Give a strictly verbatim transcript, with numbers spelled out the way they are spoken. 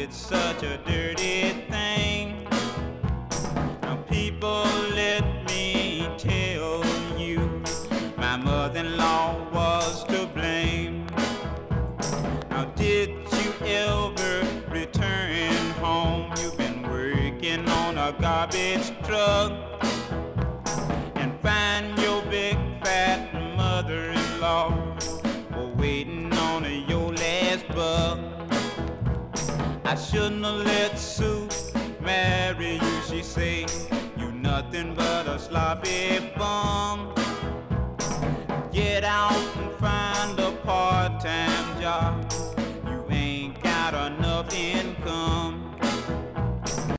it's such a dirty thing. Now people, let me tell you, my mother-in-law was to blame. Now did you ever return home? You've been working on a garbage truck and find your big fat mother-in-law waiting on your last buck. I shouldn't have let Sue marry you, she say. You nothing but a sloppy bum. Get out and find a part-time job. You ain't got enough income.